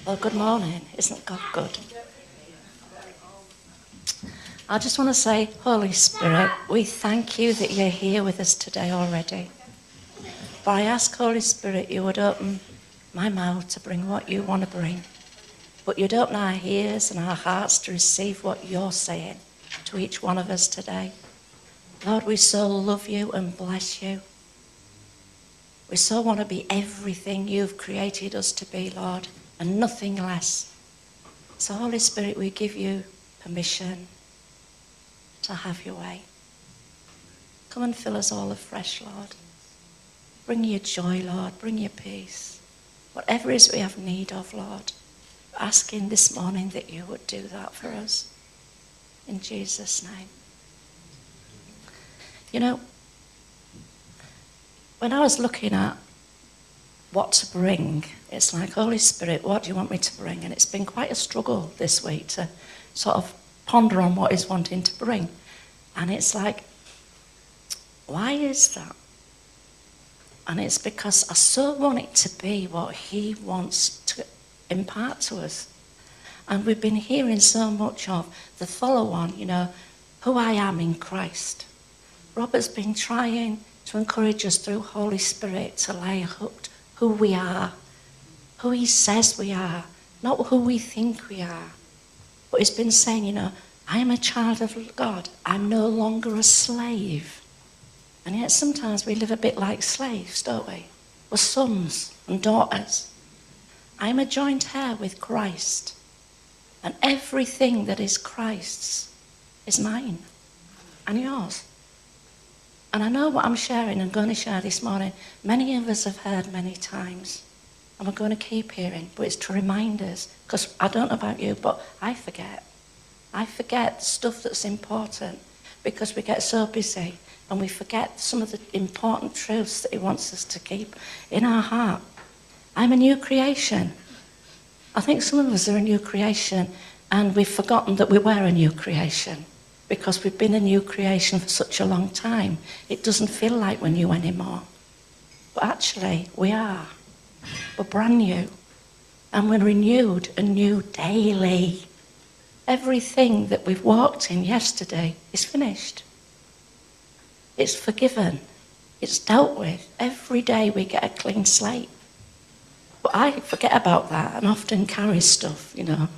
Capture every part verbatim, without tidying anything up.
Well, good morning. Isn't God good? I just want to say, Holy Spirit, we thank you that you're here with us today already. But I ask, Holy Spirit, you would open my mouth to bring what you want to bring. But you'd open our ears and our hearts to receive what you're saying to each one of us today. Lord, we so love you and bless you. We so want to be everything you've created us to be, Lord, and nothing less. So, Holy Spirit, we give you permission to have your way. Come and fill us all afresh, Lord. Bring your joy, Lord. Bring your peace. Whatever it is we have need of, Lord, we're asking this morning that you would do that for us. In Jesus' name. You know, when I was looking at what to bring, it's like, Holy Spirit, what do you want me to bring? And it's been quite a struggle this week to sort of ponder on what he's wanting to bring. And it's like, why is that? And it's because I so want it to be what he wants to impart to us. And we've been hearing so much of the follow-on, you know, who I am in Christ. Robert's been trying to encourage us through Holy Spirit to lay hooked who we are, who he says we are, not who we think we are. But he's been saying, you know, I am a child of God. I'm no longer a slave. And yet sometimes we live a bit like slaves, don't we? We're sons and daughters. I am a joint heir with Christ. And everything that is Christ's is mine and yours. And I know what I'm sharing and going to share this morning, many of us have heard many times. And we're going to keep hearing, but it's to remind us, because I don't know about you, but I forget. I forget stuff that's important because we get so busy and we forget some of the important truths that he wants us to keep in our heart. I'm a new creation. I think some of us are a new creation and we've forgotten that we were a new creation because we've been a new creation for such a long time. It doesn't feel like we're new anymore. But actually, we are. We're brand new. And we're renewed and new daily. Everything that we've walked in yesterday is finished. It's forgiven. It's dealt with. Every day we get a clean slate. But I forget about that and often carry stuff, you know.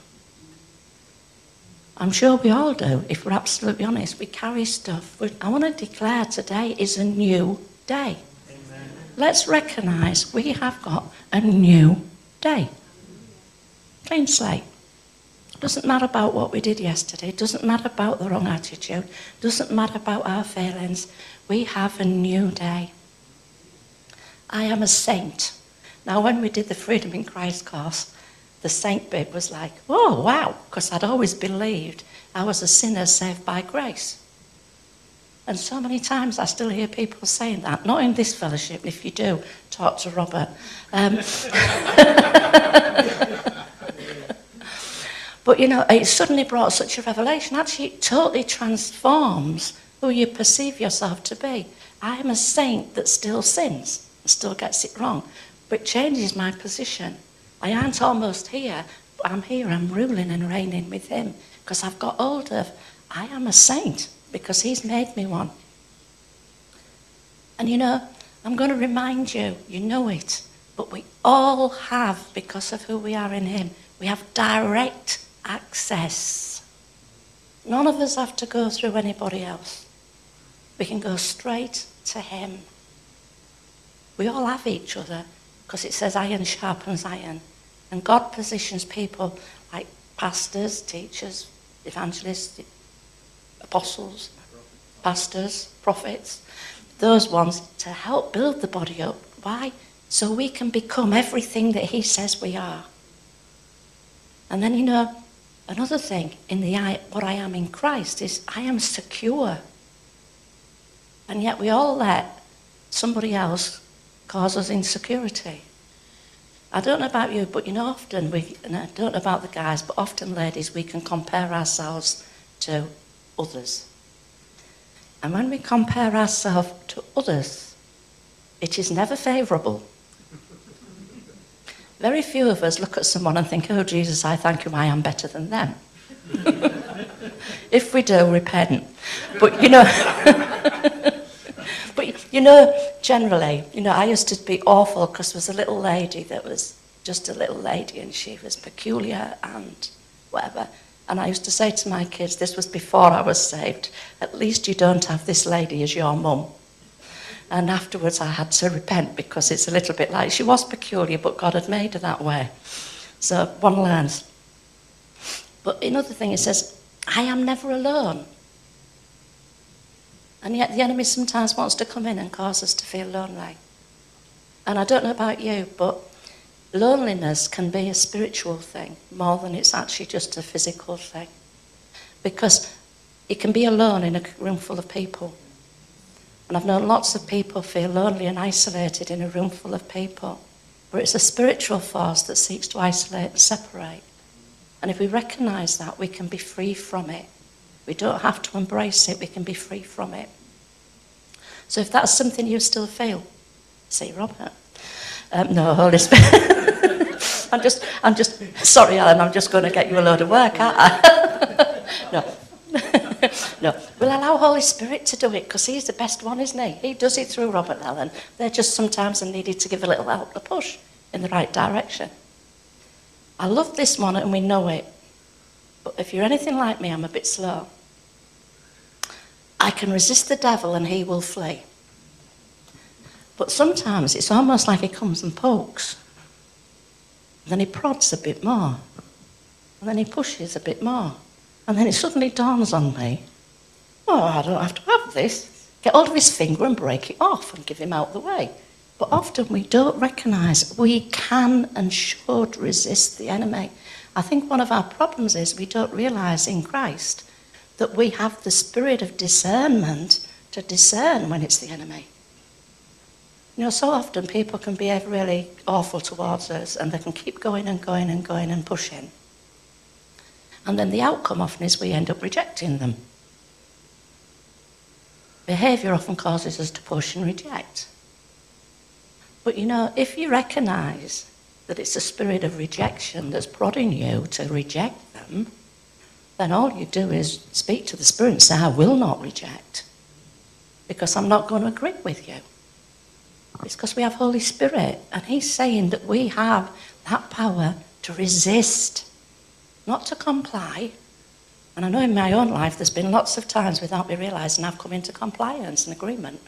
I'm sure we all do, if we're absolutely honest. We carry stuff. I want to declare today is a new day. Amen. Let's recognise we have got a new day. Clean slate. Doesn't matter about what we did yesterday. Doesn't matter about the wrong attitude. Doesn't matter about our failings. We have a new day. I am a saint. Now, when we did the Freedom in Christ course, the saint bit was like, oh, wow, because I'd always believed I was a sinner saved by grace. And so many times I still hear people saying that, not in this fellowship. If you do, talk to Robert. Um, But, you know, it suddenly brought such a revelation. Actually, it totally transforms who you perceive yourself to be. I am a saint that still sins and still gets it wrong. But it changes my position. I aren't almost here, but I'm here. I'm ruling and reigning with him because I've got hold of, I am a saint because he's made me one. And, you know, I'm going to remind you, you know it, but we all have, because of who we are in him, we have direct access. None of us have to go through anybody else. We can go straight to him. We all have each other because it says iron sharpens iron. And God positions people like pastors, teachers, evangelists, apostles, pastors, prophets, those ones to help build the body up. Why? So we can become everything that he says we are. And then, you know, another thing in the I, what I am in Christ is I am secure. And yet we all let somebody else cause us insecurity. I don't know about you, but you know, often we, and I don't know about the guys, but often ladies, we can compare ourselves to others. And when we compare ourselves to others, it is never favourable. Very few of us look at someone and think, oh, Jesus, I thank you, I am better than them. If we do, repent. But, you know, but, you know, generally, you know, I used to be awful because there was a little lady that was just a little lady and she was peculiar and whatever. And I used to say to my kids, this was before I was saved, at least you don't have this lady as your mum. And afterwards I had to repent because it's a little bit like, she was peculiar, but God had made her that way. So one learns. But another thing, it says, I am never alone. And yet the enemy sometimes wants to come in and cause us to feel lonely. And I don't know about you, but loneliness can be a spiritual thing more than it's actually just a physical thing. Because you can be alone in a room full of people. And I've known lots of people feel lonely and isolated in a room full of people. But it's a spiritual force that seeks to isolate and separate. And if we recognise that, we can be free from it. We don't have to embrace it, we can be free from it. So if that's something you still feel, see Robert. Um, no, Holy Spirit. I'm just, I'm just, sorry Alan, I'm just going to get you a load of work, aren't I? No. No, we'll allow Holy Spirit to do it because he's the best one, isn't he? He does it through Robert and Ellen. They're just sometimes needed to give a little help, a push in the right direction. I love this one and we know it. But if you're anything like me, I'm a bit slow. I can resist the devil and he will flee. But sometimes it's almost like he comes and pokes. And then he prods a bit more. And then he pushes a bit more. And then it suddenly dawns on me, oh, I don't have to have this. Get hold of his finger and break it off and give him out the way. But often we don't recognise we can and should resist the enemy. I think one of our problems is we don't realise in Christ that we have the spirit of discernment to discern when it's the enemy. You know, so often people can behave really awful towards us and they can keep going and going and going and pushing. And then the outcome often is we end up rejecting them. Behaviour often causes us to push and reject. But you know, if you recognise that it's a spirit of rejection that's prodding you to reject them, then all you do is speak to the spirit and say, I will not reject, because I'm not going to agree with you. It's because we have Holy Spirit, and he's saying that we have that power to resist, not to comply. And I know in my own life there's been lots of times without me realising I've come into compliance and agreement.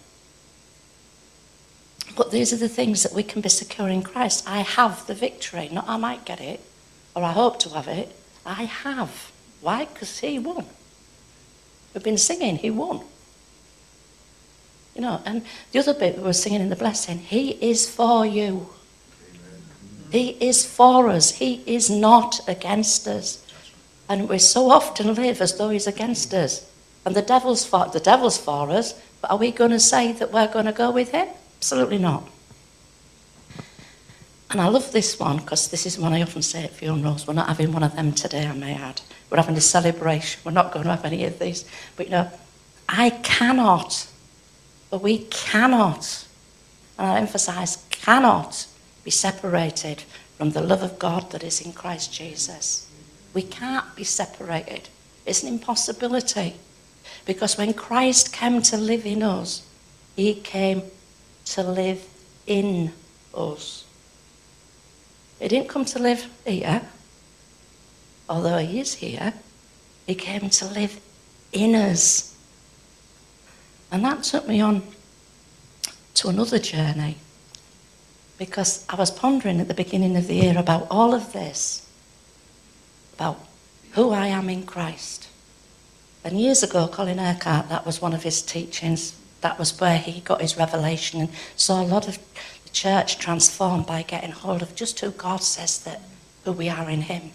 But these are the things that we can be secure in Christ. I have the victory. Not I might get it, or I hope to have it. I have. Why? Because he won. We've been singing, he won. You know, and the other bit we were singing in the blessing, he is for you. He is for us. He is not against us. And we so often live as though he's against us. And the devil's for, the devil's for us, but are we going to say that we're going to go with him? Absolutely not. And I love this one, because this is one I often say at funerals. We're not having one of them today, I may add. We're having a celebration. We're not going to have any of these. But you know, I cannot, but we cannot, and I emphasise cannot, be separated from the love of God that is in Christ Jesus. We can't be separated. It's an impossibility. Because when Christ came to live in us, he came to live in us. He didn't come to live here, although he is here. He came to live in us. And that took me on to another journey, because I was pondering at the beginning of the year about all of this, about who I am in Christ. And years ago, Colin Urquhart, that was one of his teachings. That was where he got his revelation and saw a lot of the church transformed by getting hold of just who God says that, who we are in him.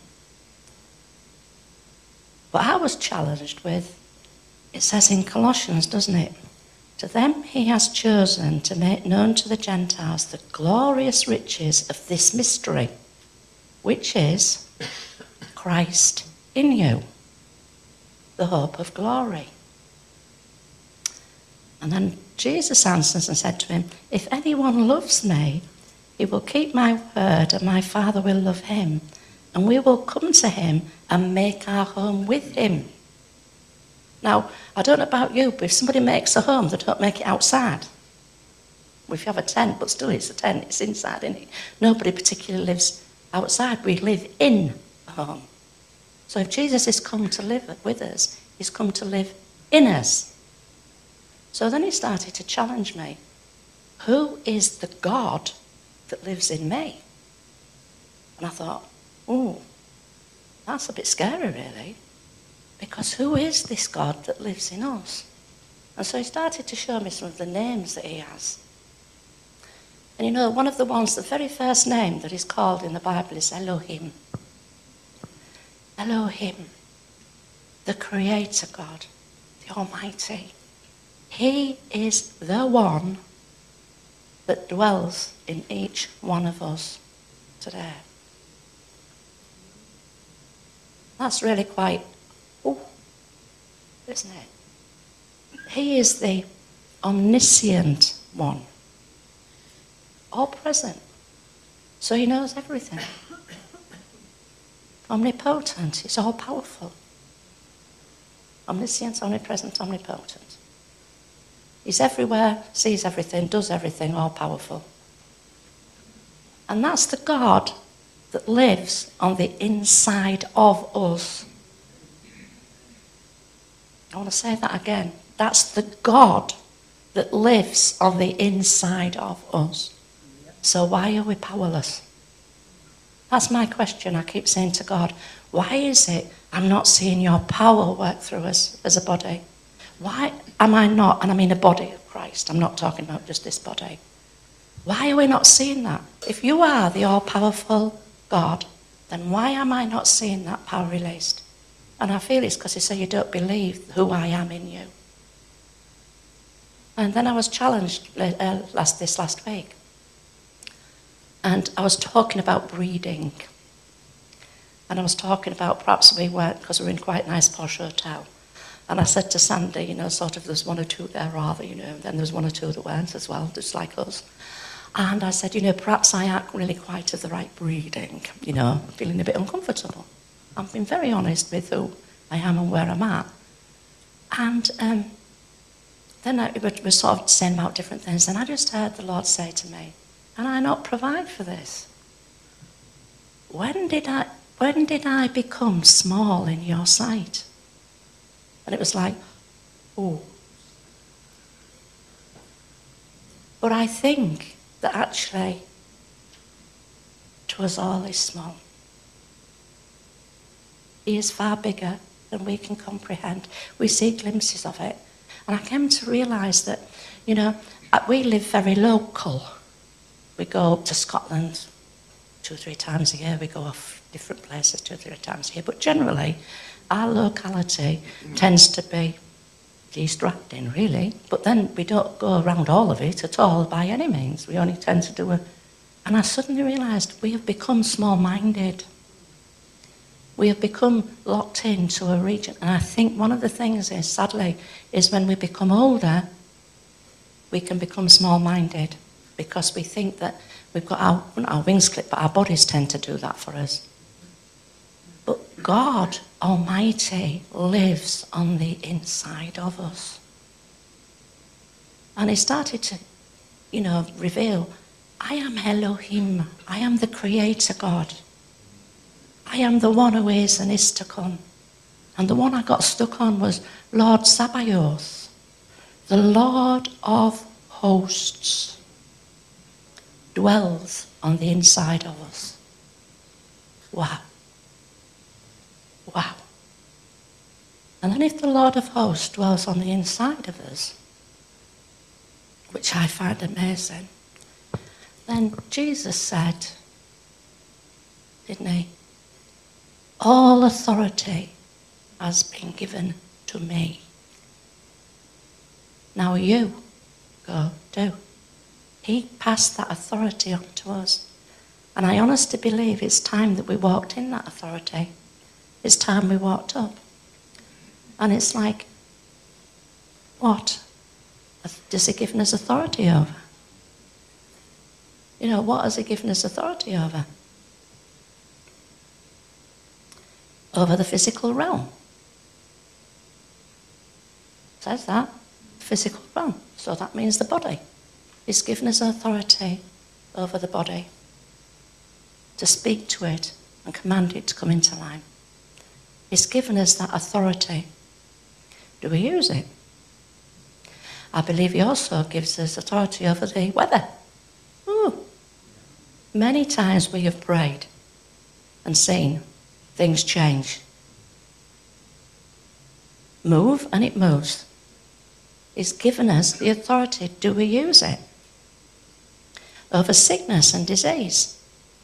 But I was challenged with, it says in Colossians, doesn't it? To them he has chosen to make known to the Gentiles the glorious riches of this mystery, which is Christ in you, the hope of glory. And then Jesus answers and said to him, if anyone loves me, He will keep my word, and my Father will love him. And we will come to him and make our home with him. Now, I don't know about you, but if somebody makes a home, they don't make it outside. Well, if you have a tent, but still it's a tent, it's inside, isn't it? Nobody particularly lives outside. We live in a home. So if Jesus is come to live with us, he's come to live in us. So then he started to challenge me. Who is the God that lives in me? And I thought, oh, that's a bit scary, really. Because who is this God that lives in us? And so he started to show me some of the names that he has. And you know, one of the ones, the very first name that is called in the Bible is Elohim. Elohim, the Creator God, the Almighty. He is the one that dwells in each one of us today. That's really quite, oh, isn't it? He is the omniscient one, all present. So he knows everything. Omnipotent, he's all powerful. Omniscient, omnipresent, omnipotent. He's everywhere, sees everything, does everything, all powerful. And that's the God that lives on the inside of us. I want to say that again. That's the God that lives on the inside of us. So why are we powerless? That's my question I keep saying to God. Why is it I'm not seeing your power work through us as a body? Why am I not, and I mean a body of Christ, I'm not talking about just this body. Why are we not seeing that? If you are the all-powerful God, then why am I not seeing that power released? And I feel it's because you say you don't believe who I am in you. And then I was challenged uh, last this last week. And I was talking about breeding. And I was talking about perhaps we weren't, because we were in quite a nice posh hotel. And I said to Sandy, you know, sort of there's one or two there rather, you know, and then there's one or two that weren't as well, just like us. And I said, you know, perhaps I aren't really quite of the right breeding, you know, feeling a bit uncomfortable. I've been very honest with who I am and where I'm at. And um, then I, we were sort of saying about different things, and I just heard the Lord say to me, can I not provide for this? When did I, when did I become small in your sight? And it was like, oh. But I think that actually to us all is small. He is far bigger than we can comprehend. We see glimpses of it. And I came to realise that, you know, we live very local. We go up to Scotland two or three times a year. We go off different places two or three times a year. But generally, our locality tends to be East Riding, really. But then we don't go around all of it at all by any means. We only tend to do a... And I suddenly realised we have become small-minded. We have become locked into a region. And I think one of the things is, sadly, is when we become older, we can become small-minded because we think that we've got our, not our wings clipped, but our bodies tend to do that for us. But God Almighty lives on the inside of us. And he started to, you know, reveal, I am Elohim. I am the Creator God. I am the one who is and is to come. And the one I got stuck on was Lord Sabaoth, the Lord of hosts, dwells on the inside of us. Wow. Wow. And then if the Lord of hosts dwells on the inside of us, which I find amazing, then Jesus said, didn't he? All authority has been given to me. Now you go do. He passed that authority on to us. And I honestly believe it's time that we walked in that authority. It's time we walked up. And it's like, what? Does he give us authority over? You know, what has he given us authority over? Over the physical realm. It says that. Physical realm. So that means the body. He's given us authority over the body. To speak to it and command it to come into line. He's given us that authority. Do we use it? I believe he also gives us authority over the weather. Ooh. Many times we have prayed and seen things change. Move and it moves. He's given us the authority. Do we use it? Over sickness and disease.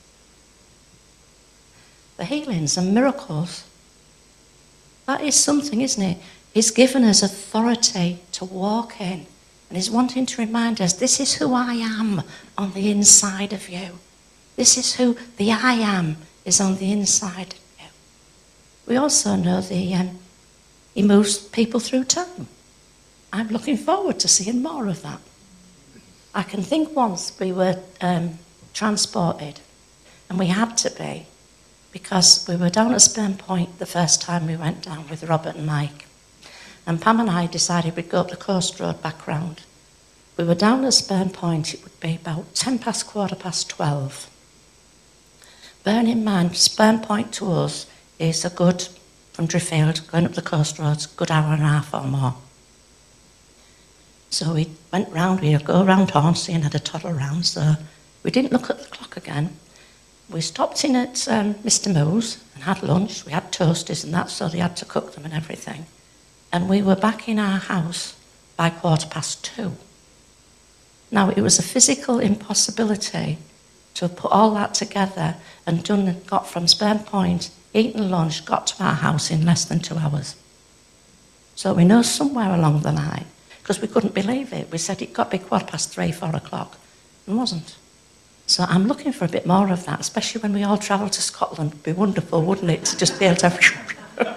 For healings and miracles. That is something, isn't it? He's given us authority to walk in. And he's wanting to remind us, this is who I am on the inside of you. This is who the I am is on the inside of you. We also know the um, he moves people through time. I'm looking forward to seeing more of that. I can think once we were um, transported, and we had to be, because we were down at Spurn Point the first time we went down with Robert and Mike. And Pam and I decided we'd go up the coast road back round. We were down at Spurn Point, it would be about ten past quarter past twelve. Bearing in mind, Spurn Point to us is a good, from Driffield, going up the coast roads, good hour and a half or more. So we went round, we'd go round Hornsey and had a toddle round, so we didn't look at the clock again. We stopped in at um, Mister Moo's and had lunch. We had toasties and that, so they had to cook them and everything. And we were back in our house by quarter past two. Now, it was a physical impossibility to have put all that together and done, got from Spurn Point, eaten lunch, got to our house in less than two hours. So we know somewhere along the line, because we couldn't believe it. We said it got to be quarter past three, four o'clock, and wasn't. So I'm looking for a bit more of that, especially when we all travel to Scotland. It'd be wonderful, wouldn't it, to just be able to have...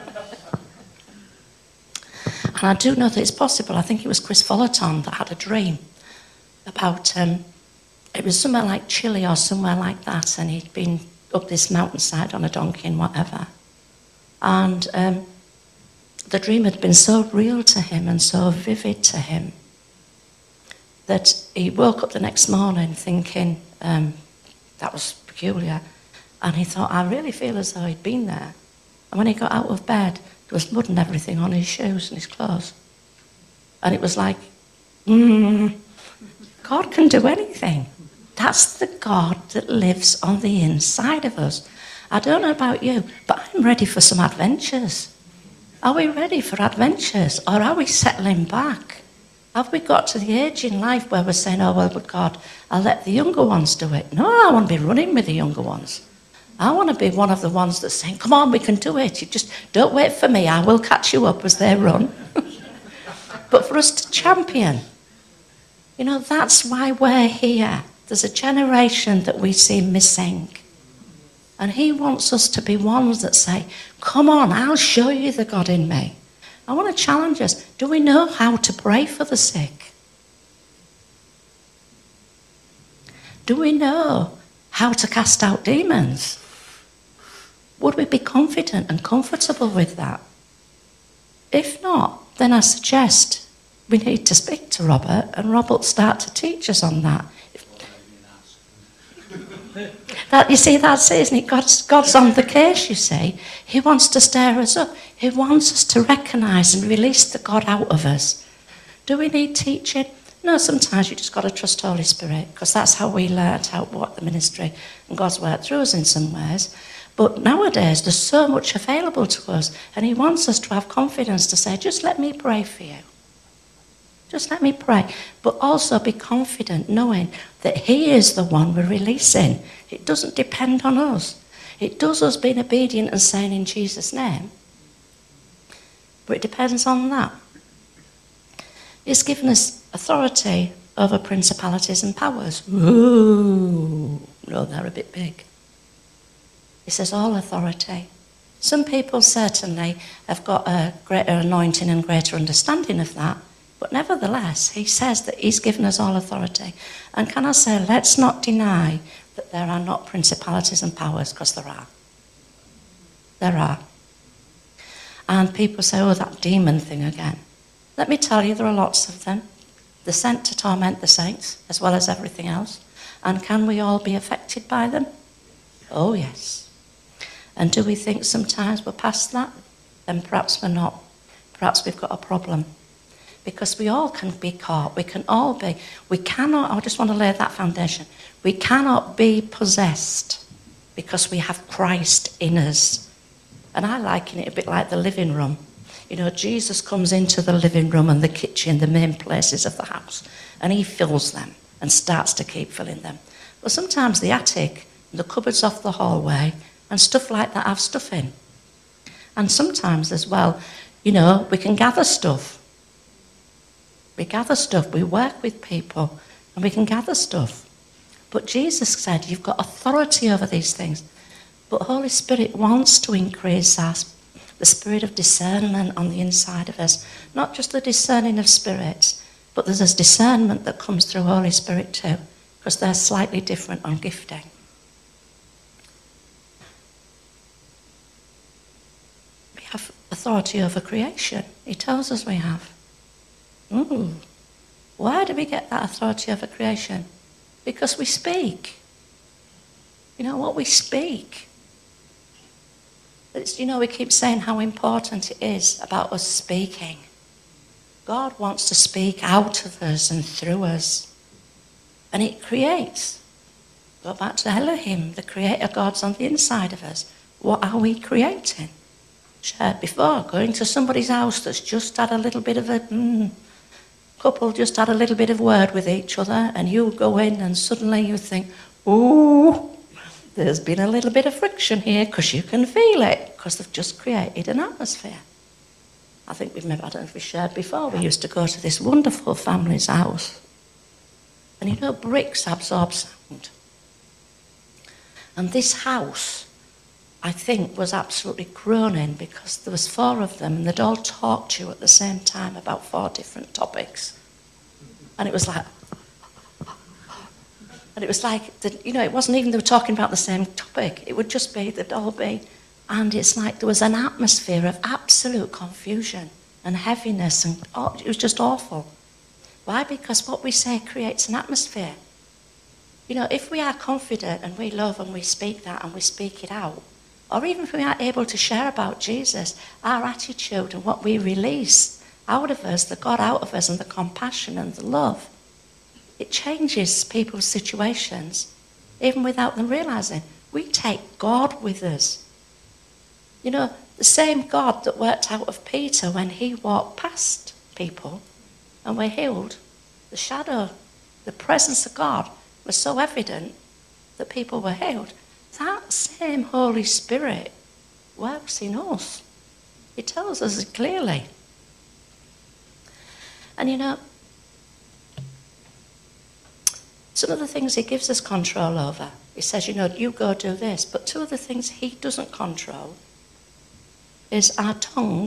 And I do know that it's possible. I think it was Chris Fullerton that had a dream about, um, it was somewhere like Chile or somewhere like that, and he'd been up this mountainside on a donkey and whatever. And um, the dream had been so real to him and so vivid to him that he woke up the next morning thinking, um, that was peculiar. And he thought, I really feel as though he'd been there. And when he got out of bed, there was mud and everything on his shoes and his clothes. And it was like, mm, God can do anything. That's the God that lives on the inside of us. I don't know about you, but I'm ready for some adventures. Are we ready for adventures, or are we settling back? Have we got to the age in life where we're saying, oh, well, but God, I'll let the younger ones do it? No, I want to be running with the younger ones. I want to be one of the ones that's saying, come on, we can do it. You just don't wait for me. I will catch you up as they run. But for us to champion, you know, that's why we're here. There's a generation that we see missing. And he wants us to be ones that say, come on, I'll show you the God in me. I want to challenge us. Do we know how to pray for the sick? Do we know how to cast out demons? Would we be confident and comfortable with that? If not, then I suggest we need to speak to Robert, and Robert will start to teach us on that. That, you see, that's it, isn't it? God's, God's on the case, you see. He wants to stir us up. He wants us to recognise and release the God out of us. Do we need teaching? No, sometimes you just got to trust Holy Spirit, because that's how we learned how what the ministry and God's worked through us in some ways. But nowadays, there's so much available to us, and he wants us to have confidence to say, just let me pray for you. Just let me pray. But also be confident knowing that he is the one we're releasing. It doesn't depend on us. It does us being obedient and saying in Jesus' name. But it depends on that. He's given us authority over principalities and powers. Ooh, no, they're a bit big. He says all authority. Some people certainly have got a greater anointing and greater understanding of that, But nevertheless, he says that he's given us all authority. And can I say, let's not deny that there are not principalities and powers, because there are. There are. And people say, oh, that demon thing again. Let me tell you, there are lots of them. They're sent to torment the saints, as well as everything else. And can we all be affected by them? Oh, yes. And do we think sometimes we're past that? Then perhaps we're not. Perhaps we've got a problem. Because we all can be caught. We can all be. We cannot, I just want to lay that foundation. We cannot be possessed because we have Christ in us. And I liken it a bit like the living room. You know, Jesus comes into the living room and the kitchen, the main places of the house, and he fills them and starts to keep filling them. But sometimes the attic, the cupboards off the hallway, and stuff like that have stuff in. And sometimes as well, you know, we can gather stuff. We gather stuff, we work with people, and we can gather stuff. But Jesus said, you've got authority over these things. But Holy Spirit wants to increase us, the spirit of discernment on the inside of us. Not just the discerning of spirits, but there's a discernment that comes through Holy Spirit too, because they're slightly different on gifting. We have authority over creation. He tells us we have. Ooh. Why do we get that authority over creation? Because we speak. You know what we speak. It's, you know, we keep saying how important it is about us speaking. God wants to speak out of us and through us. And it creates. Go back to Elohim, the creator God's on the inside of us. What are we creating? Shared before, going to somebody's house that's just had a little bit of a... Mm, couple just had a little bit of word with each other, and you go in and suddenly you think, ooh, there's been a little bit of friction here, because you can feel it, because they've just created an atmosphere. I think we've maybe, I don't know if we shared before, we used to go to this wonderful family's house. And you know, bricks absorb sound. And this house, I think, was absolutely groaning because there was four of them and they'd all talk to you at the same time about four different topics. And it was like, and it was like, the, you know, it wasn't even they were talking about the same topic. It would just be, they'd all be, and it's like there was an atmosphere of absolute confusion and heaviness, and oh, it was just awful. Why? Because what we say creates an atmosphere. You know, if we are confident and we love and we speak that and we speak it out, or even if we are able to share about Jesus, our attitude and what we release out of us, the God out of us, and the compassion and the love, it changes people's situations, even without them realizing. We take God with us. You know, the same God that worked out of Peter when he walked past people and were healed, the shadow, the presence of God was so evident that people were healed. That same Holy Spirit works in us. He tells us clearly. And you know, some of the things he gives us control over. He says, you know, you go do this. But two of the things he doesn't control is our tongue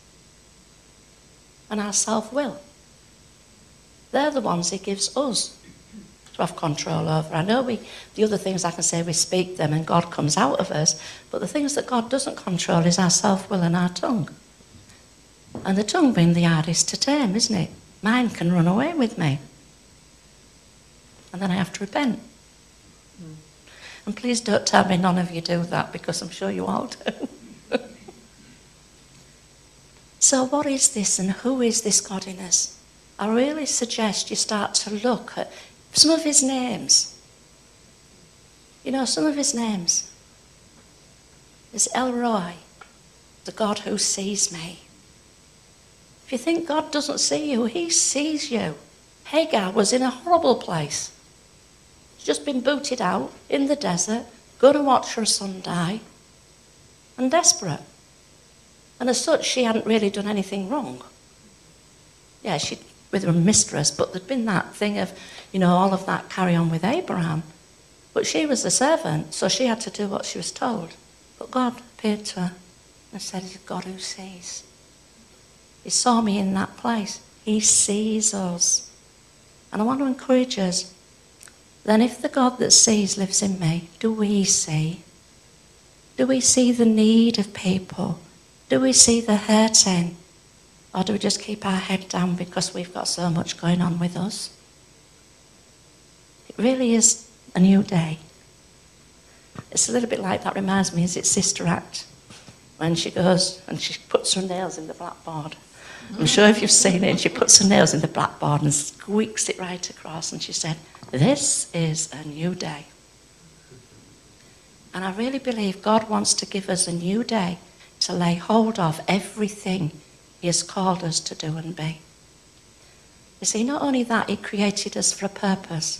and our self-will. They're the ones he gives us to have control over. I know we, the other things I can say, we speak them and God comes out of us, but the things that God doesn't control is our self-will and our tongue. And the tongue being the hardest to tame, isn't it? Mine can run away with me. And then I have to repent. Mm. And please don't tell me none of you do that, because I'm sure you all do. So what is this and who is this God in us? I really suggest you start to look at some of his names. You know, some of his names. There's El Roi, the God who sees me. If you think God doesn't see you, he sees you. Hagar was in a horrible place. She's just been booted out in the desert, going to watch her son die, and desperate. And as such, she hadn't really done anything wrong. Yeah, she with her mistress, but there'd been that thing of, you know, all of that carry on with Abraham. But she was a servant, so she had to do what she was told. But God appeared to her and said, he's a God who sees. He saw me in that place. He sees us. And I want to encourage us, then if the God that sees lives in me, do we see? Do we see the need of people? Do we see the hurting? Or do we just keep our head down because we've got so much going on with us? It really is a new day. It's a little bit like, that reminds me, is it Sister Act? When she goes and she puts her nails in the blackboard. I'm sure if you've seen it, and she puts her nails in the blackboard and squeaks it right across, and she said, this is a new day. And I really believe God wants to give us a new day to lay hold of everything he has called us to do and be. You see, not only that, he created us for a purpose.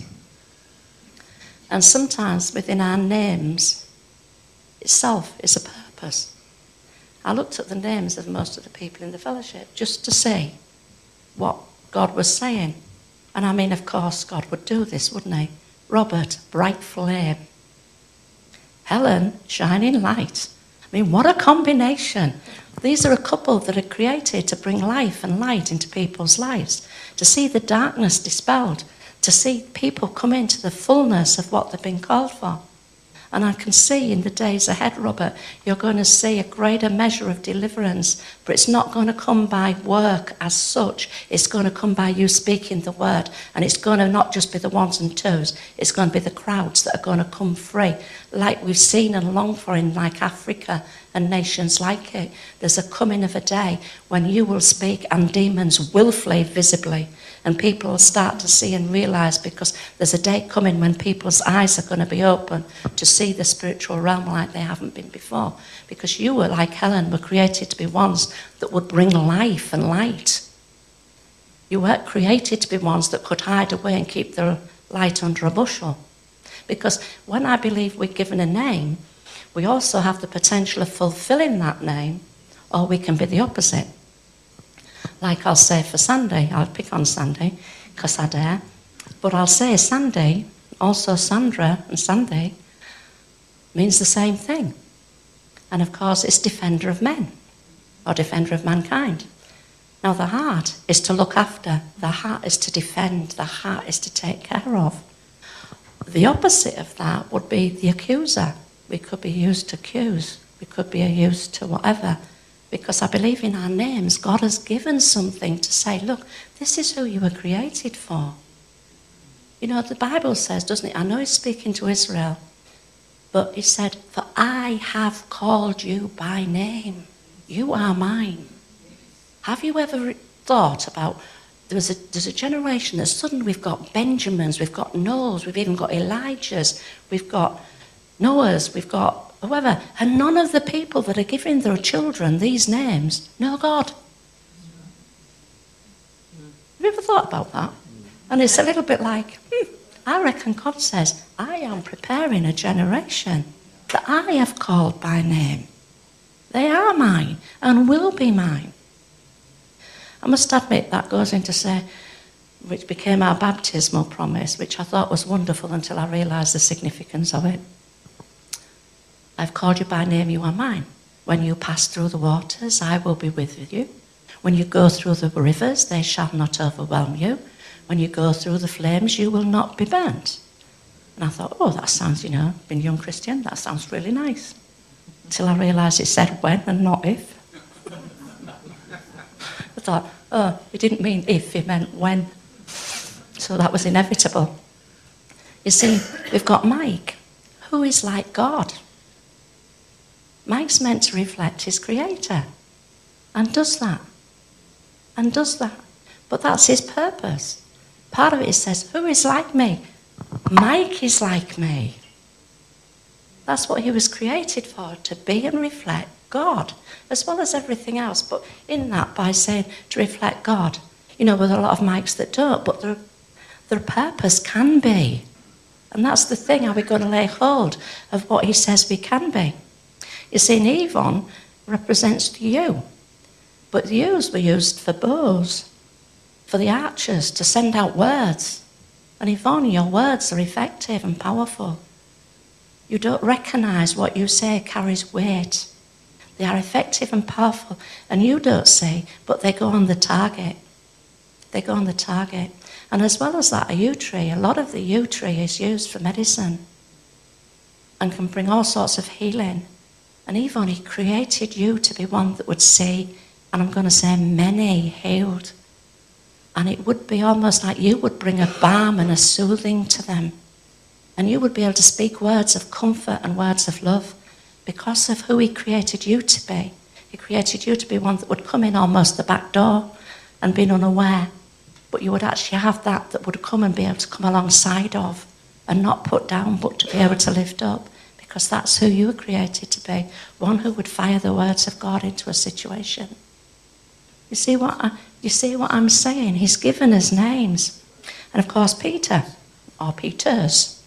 And sometimes within our names itself is a purpose. I looked at the names of most of the people in the fellowship just to see what God was saying. And I mean, of course, God would do this, wouldn't he? Robert, bright flame. Helen, shining light. I mean, what a combination. These are a couple that are created to bring life and light into people's lives, to see the darkness dispelled, to see people come into the fullness of what they've been called for. And I can see in the days ahead, Robert, you're going to see a greater measure of deliverance, but it's not going to come by work as such. It's going to come by you speaking the word. And it's going to not just be the ones and twos, it's going to be the crowds that are going to come free, like we've seen and longed for in like Africa and nations like it. There's a coming of a day when you will speak and demons will flee visibly. And people will start to see and realise, because there's a day coming when people's eyes are going to be open to see the spiritual realm like they haven't been before. Because you were, like Helen, were created to be ones that would bring life and light. You weren't created to be ones that could hide away and keep their light under a bushel. Because when I believe we're given a name, we also have the potential of fulfilling that name, or we can be the opposite. Like I'll say for Sandy, I'll pick on Sandy, because I dare, but I'll say Sandy, also Sandra and Sandy, means the same thing. And of course it's defender of men, or defender of mankind. Now the heart is to look after, the heart is to defend, the heart is to take care of. The opposite of that would be the accuser. We could be used to accuse, we could be used to whatever. Because I believe in our names, God has given something to say, look, this is who you were created for. You know, the Bible says, doesn't it? I know he's speaking to Israel, but he said, for I have called you by name. You are mine. Have you ever thought about, there's a, there's a generation that suddenly we've got Benjamins, we've got Noahs, we've even got Elijahs, we've got Noahs, we've got whoever, and none of the people that are giving their children these names know God. Have you ever thought about that? And it's a little bit like, hmm, I reckon God says, I am preparing a generation that I have called by name. They are mine and will be mine. I must admit that goes into say, which became our baptismal promise, which I thought was wonderful until I realised the significance of it. I've called you by name, you are mine. When you pass through the waters, I will be with you. When you go through the rivers, they shall not overwhelm you. When you go through the flames, you will not be burnt. And I thought, oh, that sounds, you know, being a young Christian, that sounds really nice. Until I realised it said when and not if. I thought, oh, it didn't mean if, it meant when. So that was inevitable. You see, we've got Mike, who is like God. Mike's meant to reflect his creator, and does that, and does that. But that's his purpose. Part of it says, who is like me? Mike is like me. That's what he was created for, to be and reflect God, as well as everything else. But in that, by saying to reflect God, you know, with a lot of Mikes that don't, but their, their purpose can be. And that's the thing, are we going to lay hold of what he says we can be? You see, an Yvonne represents the you, but the U's were used for bows, for the archers, to send out words. And Yvonne, your words are effective and powerful. You don't recognise what you say carries weight. They are effective and powerful, and you don't say, but they go on the target. they go on the target. And as well as that, a yew tree, a lot of the yew tree is used for medicine and can bring all sorts of healing. And Yvonne, he created you to be one that would see, and I'm going to say many healed. And it would be almost like you would bring a balm and a soothing to them. And you would be able to speak words of comfort and words of love because of who he created you to be. He created you to be one that would come in almost the back door and be unaware. But you would actually have that that would come and be able to come alongside of and not put down, but to be able to lift up, because that's who you were created to be, one who would fire the words of God into a situation. You see what I, you see what I'm saying? He's given us names. And of course, Peter, or Peters,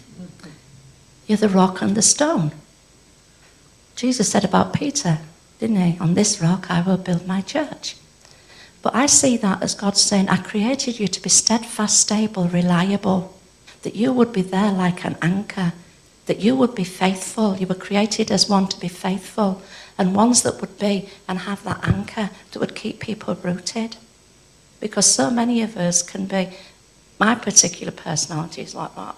you're the rock and the stone. Jesus said about Peter, didn't he? On this rock I will build my church. But I see that as God saying, I created you to be steadfast, stable, reliable, that you would be there like an anchor, that you would be faithful. You were created as one to be faithful, and ones that would be and have that anchor that would keep people rooted. Because so many of us can be, my particular personality is like that.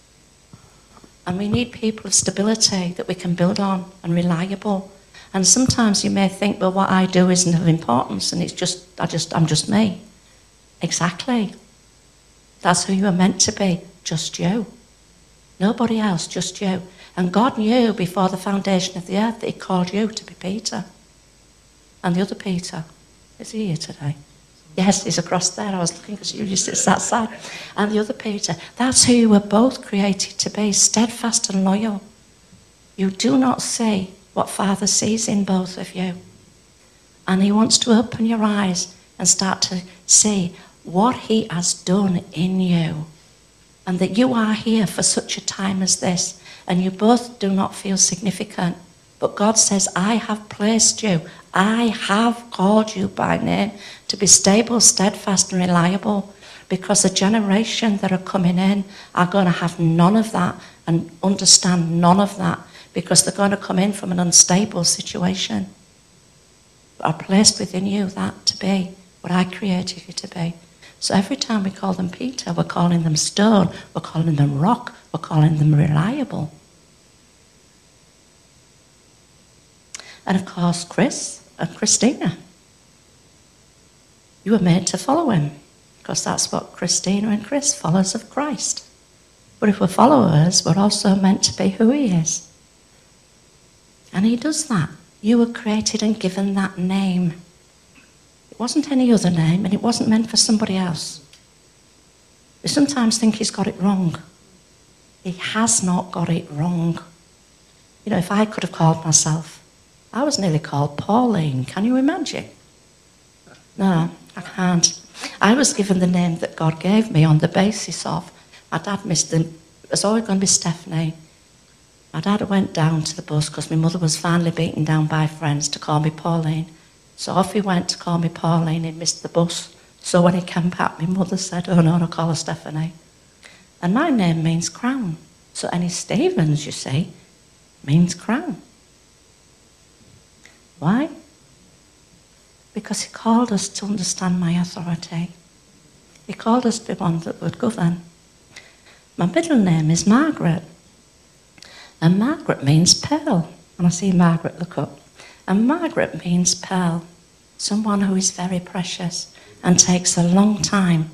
And we need people of stability that we can build on and reliable. And sometimes you may think, well, what I do isn't of importance, and it's just, I just, I'm just me. Exactly. That's who you are meant to be, just you. Nobody else, just you. And God knew before the foundation of the earth that he called you to be Peter. And the other Peter, is he here today? Yes, he's across there. I was looking because you used to sit that side. And the other Peter, that's who you were both created to be, steadfast and loyal. You do not see what Father sees in both of you. And he wants to open your eyes and start to see what he has done in you. And that you are here for such a time as this. And you both do not feel significant. But God says, I have placed you. I have called you by name to be stable, steadfast and reliable. Because the generation that are coming in are going to have none of that and understand none of that. Because they're going to come in from an unstable situation. But I placed within you that to be what I created you to be. So every time we call them Peter, we're calling them stone, we're calling them rock, we're calling them reliable. And of course, Chris and Christina. You were made to follow him, because that's what Christina and Chris, followers of Christ. But if we're followers, we're also meant to be who he is. And he does that. You were created and given that name. It wasn't any other name, and it wasn't meant for somebody else. We sometimes think he's got it wrong. He has not got it wrong. You know, if I could have called myself, I was nearly called Pauline. Can you imagine? No, I can't. I was given the name that God gave me on the basis of, my dad missed them. It was always going to be Stephanie. My dad went down to the bus because my mother was finally beaten down by friends to call me Pauline. So off he went to call me Pauline. He missed the bus. So when he came back, my mother said, oh no, no, call her Stephanie. And my name means crown. So any Stevens, you see, means crown. Why? Because he called us to understand my authority. He called us to be one that would govern. My middle name is Margaret. And Margaret means pearl. And I see Margaret look up. And Margaret means pearl. Someone who is very precious and takes a long time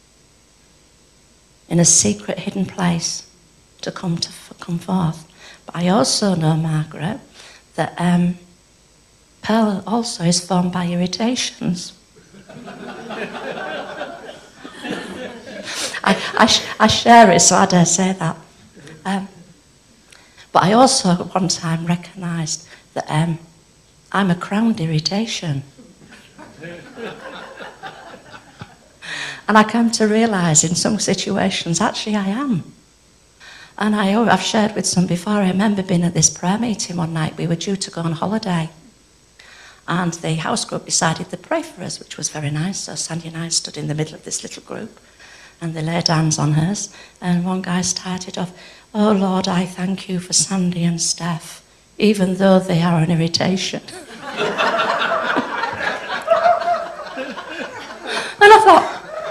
in a secret hidden place to come to come forth. But I also know, Margaret, that um, pearl also is formed by irritations. I, I, sh- I share it, so I dare say that. Um, but I also at one time recognised that um, I'm a crowned irritation. And I come to realise in some situations, actually I am. And I, I've shared with some before, I remember being at this prayer meeting one night, we were due to go on holiday. And the house group decided to pray for us, which was very nice. So Sandy and I stood in the middle of this little group, and they laid hands on hers. And one guy started off, oh Lord, I thank you for Sandy and Steph, even though they are an irritation. And I thought,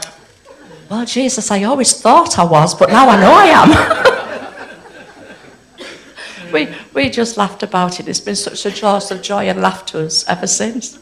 Well, Jesus, I always thought I was, but now I know I am. we, we just laughed about it. It's been such a source of joy and laughter to us ever since.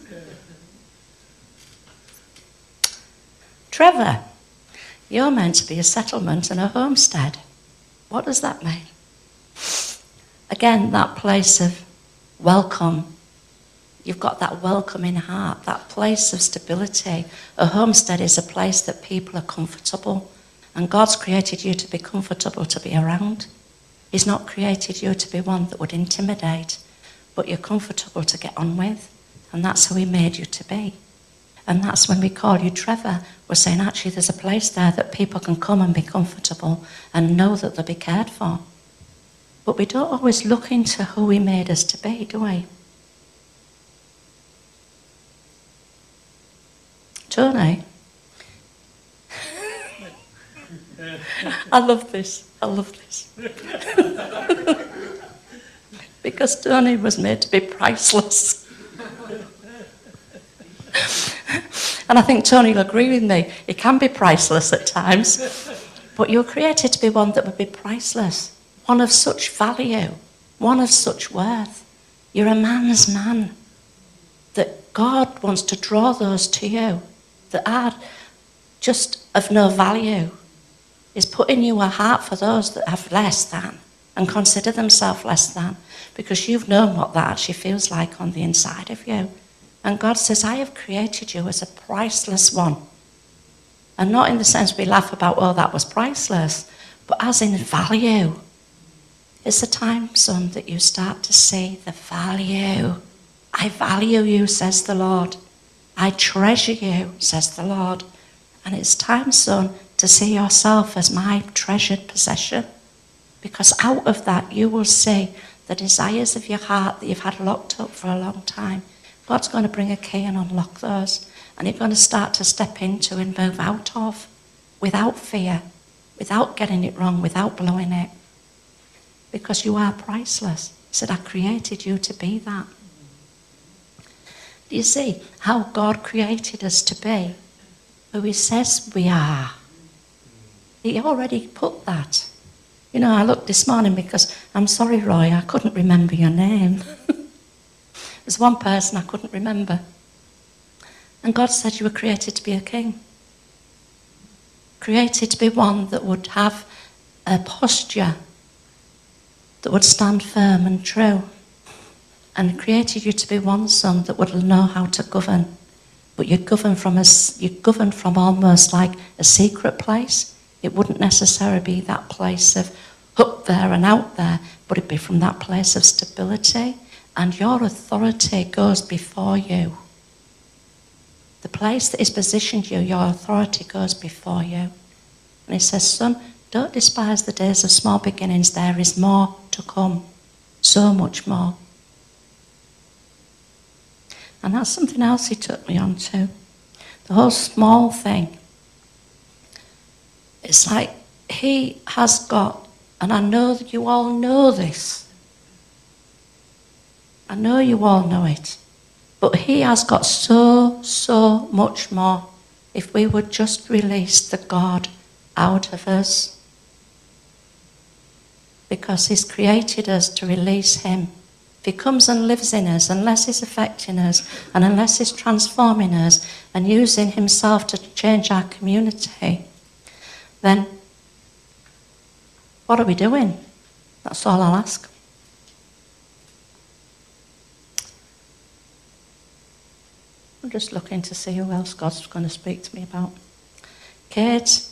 Trevor, you're meant to be a settlement and a homestead. What does that mean? Again, that place of welcome. You've got that welcoming heart, that place of stability. A homestead is a place that people are comfortable. And God's created you to be comfortable to be around. He's not created you to be one that would intimidate, but you're comfortable to get on with. And that's who he made you to be. And that's when we call you Trevor. We're saying, actually, there's a place there that people can come and be comfortable and know that they'll be cared for. But we don't always look into who he made us to be, do we? Tony? I love this. I love this. Because Tony was made to be priceless. And I think Tony will agree with me. It can be priceless at times. But you're created to be one that would be priceless. One of such value. One of such worth. You're a man's man. That God wants to draw those to you. That are just of no value. Is putting you a heart for those that have less than. And consider themselves less than. Because you've known what that actually feels like on the inside of you. And God says, I have created you as a priceless one. And not in the sense we laugh about, oh, that was priceless, but as in value. It's the time, son, that you start to see the value. I value you, says the Lord. I treasure you, says the Lord. And it's time, son, to see yourself as my treasured possession. Because out of that, you will see the desires of your heart that you've had locked up for a long time. God's going to bring a key and unlock those. And you're going to start to step into and move out of. Without fear. Without getting it wrong. Without blowing it. Because you are priceless. He said, I created you to be that. Do you see how God created us to be? Who he says we are. He already put that. You know, I looked this morning because, I'm sorry, Roy, I couldn't remember your name. There's one person I couldn't remember. And God said you were created to be a king. Created to be one that would have a posture that would stand firm and true. And created you to be one, son, that would know how to govern. But you govern from a, you govern from almost like a secret place. It wouldn't necessarily be that place of up there and out there, but it'd be from that place of stability. And your authority goes before you. The place that is positioned you, your authority goes before you. And he says, son, don't despise the days of small beginnings. There is more to come. So much more. And that's something else he took me on to. The whole small thing. It's like he has got, and I know that you all know this. I know you all know it. But he has got so, so much more if we would just release the God out of us. Because he's created us to release him. If he comes and lives in us, unless he's affecting us, and unless he's transforming us and using himself to change our community, then what are we doing? That's all I'll ask. I'm just looking to see who else God's going to speak to me about. Kate,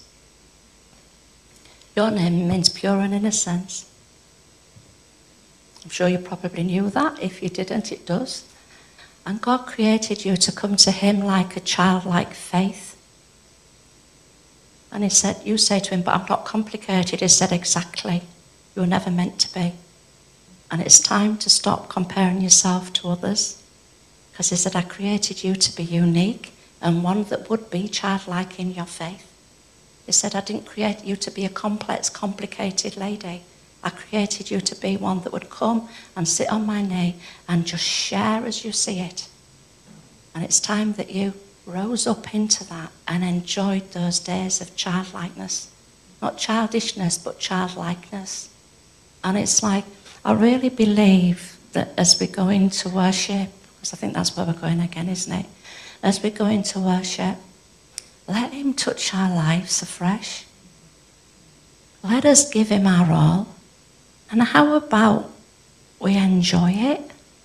your name means pure and innocence. I'm sure you probably knew that. If you didn't, it does. And God created you to come to him like a childlike faith. And he said, you say to him, but I'm not complicated. He said, exactly. You were never meant to be. And it's time to stop comparing yourself to others. Because he said, I created you to be unique and one that would be childlike in your faith. He said, I didn't create you to be a complex, complicated lady. I created you to be one that would come and sit on my knee and just share as you see it. And it's time that you rose up into that and enjoyed those days of childlikeness. Not childishness, but childlikeness. And it's like, I really believe that as we go into worship, because I think that's where we're going again, isn't it? As we go into worship, let him touch our lives afresh. Let us give him our all. And how about we enjoy it?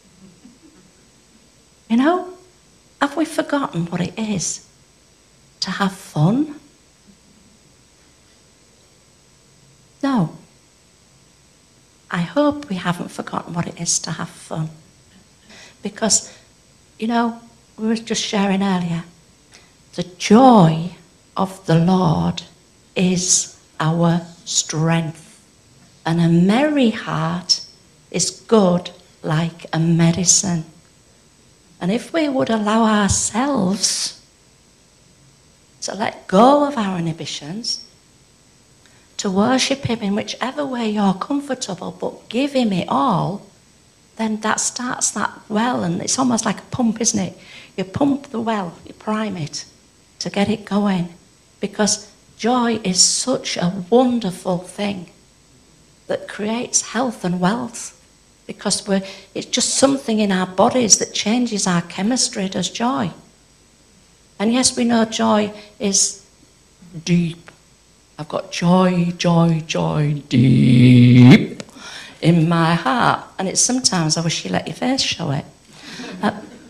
You know, have we forgotten what it is to have fun? No. I hope we haven't forgotten what it is to have fun. Because, you know, we were just sharing earlier, the joy of the Lord is our strength. And a merry heart is good like a medicine. And if we would allow ourselves to let go of our inhibitions, to worship him in whichever way you're comfortable, but give him it all, then that starts that well, and it's almost like a pump, isn't it? You pump the well, you prime it to get it going, because joy is such a wonderful thing that creates health and wealth, because we're, it's just something in our bodies that changes our chemistry, does joy. And yes, we know joy is deep. I've got joy, joy, joy deep in my heart. And it's sometimes I wish you let your face show it. Uh,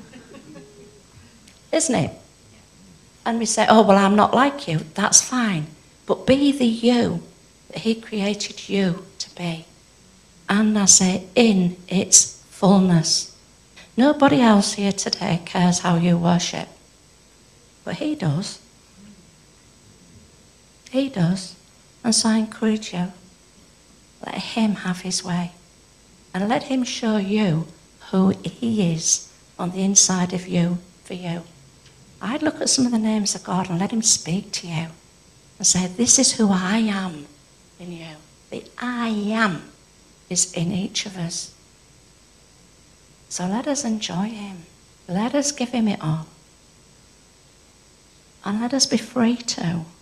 isn't it? And we say, oh, well, I'm not like you. That's fine. But be the you that he created you to be. And I say, in its fullness. Nobody else here today cares how you worship. But he does. He does. And so I encourage you, let him have his way. And let him show you who he is on the inside of you for you. I'd look at some of the names of God and let him speak to you. And say, this is who I am in you. The I am is in each of us. So let us enjoy him. Let us give him it all. And let us be free to.